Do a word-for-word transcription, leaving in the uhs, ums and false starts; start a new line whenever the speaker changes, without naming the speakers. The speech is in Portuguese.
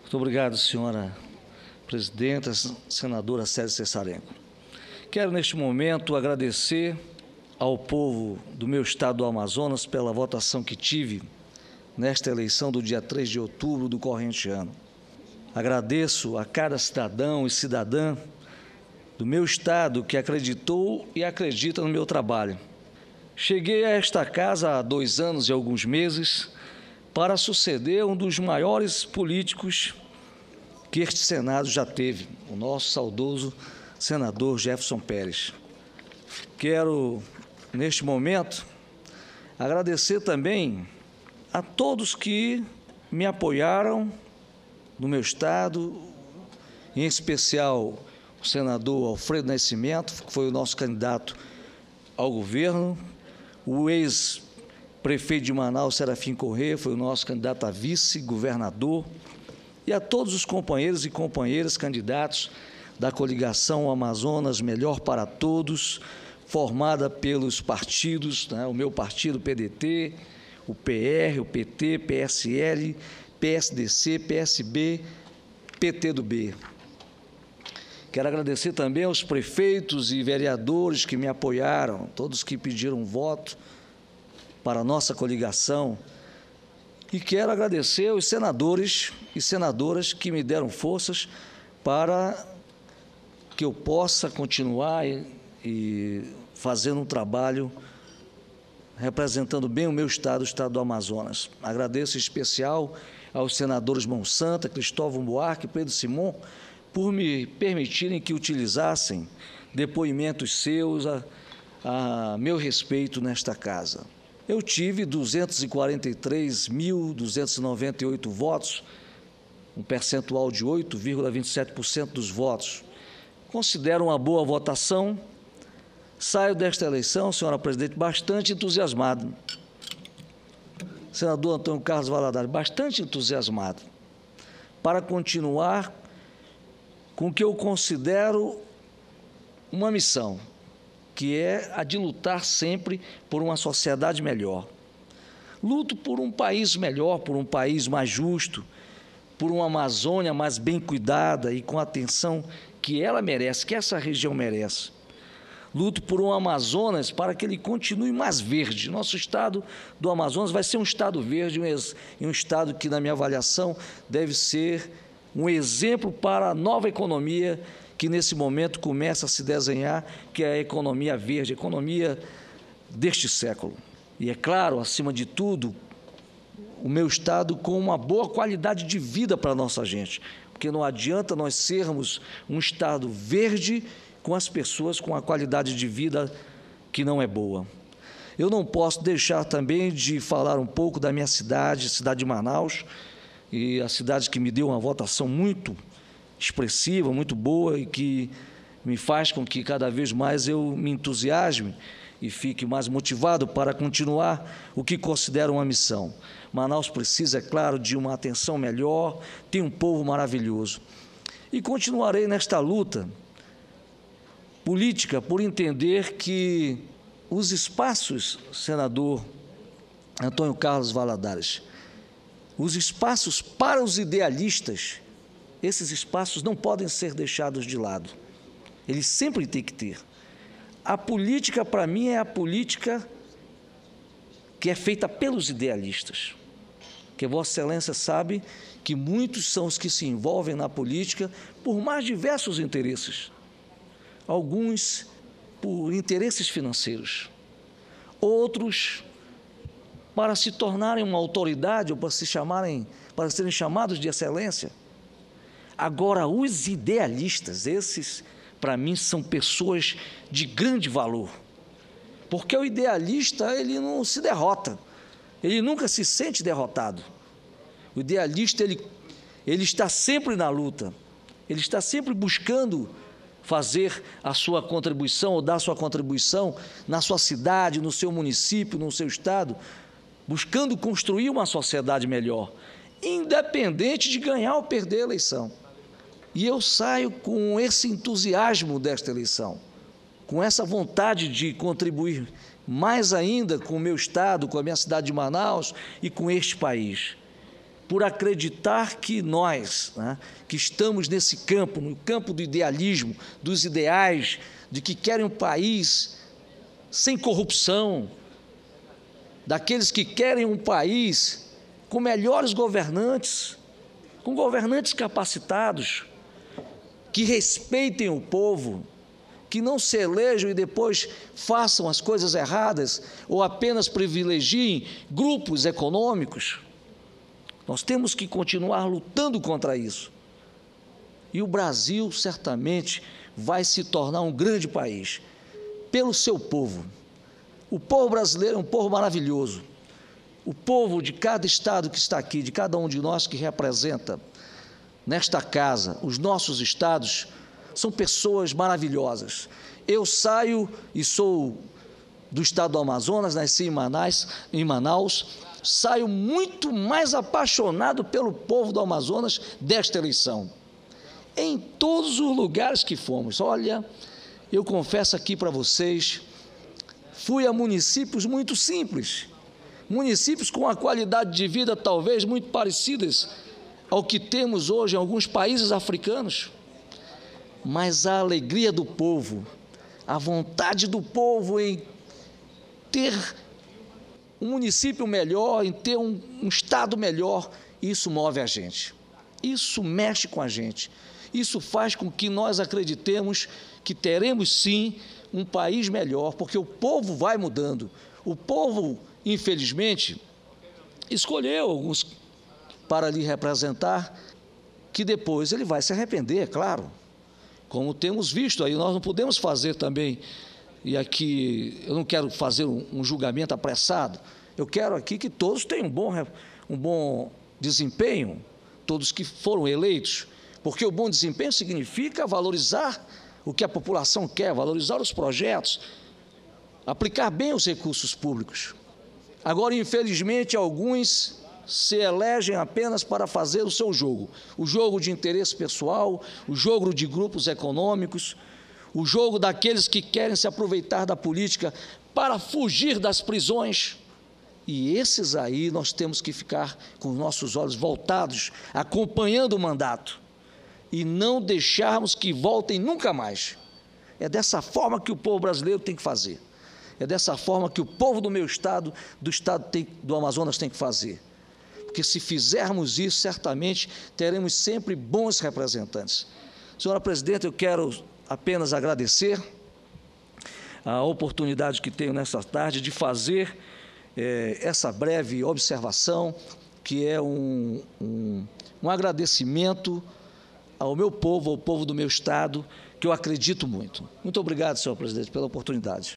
Muito obrigado, senhora presidenta, senadora Célia Cessarenko. Quero, neste momento, agradecer ao povo do meu estado do Amazonas pela votação que tive nesta eleição do dia três de outubro do corrente ano. Agradeço a cada cidadão e cidadã do meu estado que acreditou e acredita no meu trabalho. Cheguei a esta casa há dois anos e alguns meses para suceder um dos maiores políticos que este Senado já teve, o nosso saudoso senador Jefferson Pérez. Quero, neste momento, agradecer também a todos que me apoiaram no meu estado, em especial o senador Alfredo Nascimento, que foi o nosso candidato ao governo, o ex-prefeito de Manaus, Serafim Corrêa, foi o nosso candidato a vice-governador, e a todos os companheiros e companheiras candidatos da coligação Amazonas Melhor para Todos, formada pelos partidos, né, o meu partido, P D T, o P R, o P T, P S L, P S D C, P S B, P T do B. Quero agradecer também aos prefeitos e vereadores que me apoiaram, todos que pediram voto para a nossa coligação. E quero agradecer aos senadores e senadoras que me deram forças para que eu possa continuar e, e fazendo um trabalho representando bem o meu estado, o estado do Amazonas. Agradeço em especial aos senadores Monsanto, Cristóvão Buarque e Pedro Simon, por me permitirem que utilizassem depoimentos seus a, a meu respeito nesta casa. Eu tive duzentos e quarenta e três mil duzentos e noventa e oito votos, um percentual de oito vírgula vinte e sete por cento dos votos. Considero uma boa votação. Saio desta eleição, senhora presidente, bastante entusiasmado. Senador Antônio Carlos Valadares, bastante entusiasmado para continuar com o que eu considero uma missão, que é a de lutar sempre por uma sociedade melhor. Luto por um país melhor, por um país mais justo, por uma Amazônia mais bem cuidada e com a atenção que ela merece, que essa região merece. Luto por um Amazonas para que ele continue mais verde. Nosso estado do Amazonas vai ser um estado verde, um estado que, na minha avaliação, deve ser um exemplo para a nova economia que, nesse momento, começa a se desenhar, que é a economia verde, a economia deste século. E, é claro, acima de tudo, o meu estado com uma boa qualidade de vida para a nossa gente, porque não adianta nós sermos um estado verde com as pessoas com a qualidade de vida que não é boa. Eu não posso deixar também de falar um pouco da minha cidade, cidade de Manaus, e a cidade que me deu uma votação muito expressiva, muito boa, e que me faz com que cada vez mais eu me entusiasme e fique mais motivado para continuar o que considero uma missão. Manaus precisa, é claro, de uma atenção melhor, tem um povo maravilhoso. E continuarei nesta luta política por entender que os espaços, senador Antônio Carlos Valadares, os espaços para os idealistas, esses espaços não podem ser deixados de lado. Eles sempre têm que ter. A política, para mim, é a política que é feita pelos idealistas. Porque Vossa Excelência sabe que muitos são os que se envolvem na política por mais diversos interesses. Alguns por interesses financeiros, outros para se tornarem uma autoridade ou para se chamarem, para serem chamados de excelência. Agora, os idealistas, esses, para mim, são pessoas de grande valor, porque o idealista, ele não se derrota, ele nunca se sente derrotado. O idealista, ele, ele está sempre na luta, ele está sempre buscando fazer a sua contribuição ou dar a sua contribuição na sua cidade, no seu município, no seu estado, buscando construir uma sociedade melhor, independente de ganhar ou perder a eleição. E eu saio com esse entusiasmo desta eleição, com essa vontade de contribuir mais ainda com o meu estado, com a minha cidade de Manaus e com este país. por acreditar que nós, né, que estamos nesse campo, no campo do idealismo, dos ideais, de que querem um país sem corrupção, daqueles que querem um país com melhores governantes, com governantes capacitados, que respeitem o povo, que não se elejam e depois façam as coisas erradas ou apenas privilegiem grupos econômicos. Nós temos que continuar lutando contra isso. E o Brasil certamente vai se tornar um grande país, pelo seu povo. O povo brasileiro é um povo maravilhoso. O povo de cada estado que está aqui, de cada um de nós que representa nesta casa, os nossos estados, são pessoas maravilhosas. Eu saio e sou do estado do Amazonas, nasci em Manaus, em Manaus, saio muito mais apaixonado pelo povo do Amazonas desta eleição. Em todos os lugares que fomos, olha, eu confesso aqui para vocês, fui a municípios muito simples, municípios com uma qualidade de vida talvez muito parecidas ao que temos hoje em alguns países africanos, mas a alegria do povo, a vontade do povo em ter um município melhor, em ter um, um estado melhor, isso move a gente, isso mexe com a gente, isso faz com que nós acreditemos que teremos sim um país melhor, porque o povo vai mudando. O povo, infelizmente, escolheu alguns para lhe representar, que depois ele vai se arrepender, é claro. Como temos visto aí, nós não podemos fazer também, e aqui eu não quero fazer um, um julgamento apressado, eu quero aqui que todos tenham um bom, um bom desempenho, todos que foram eleitos, porque o bom desempenho significa valorizar o que a população quer, valorizar os projetos, aplicar bem os recursos públicos. Agora, infelizmente, alguns se elegem apenas para fazer o seu jogo, o jogo de interesse pessoal, o jogo de grupos econômicos, o jogo daqueles que querem se aproveitar da política para fugir das prisões. E esses aí nós temos que ficar com os nossos olhos voltados, acompanhando o mandato, e não deixarmos que voltem nunca mais. É dessa forma que o povo brasileiro tem que fazer. É dessa forma que o povo do meu estado, do estado tem, do Amazonas, tem que fazer. Porque se fizermos isso, certamente teremos sempre bons representantes. Senhora Presidente, eu quero apenas agradecer a oportunidade que tenho nessa tarde de fazer eh, essa breve observação, que é um, um, um agradecimento ao meu povo, ao povo do meu estado, que eu acredito muito. Muito obrigado, senhor Presidente, pela oportunidade.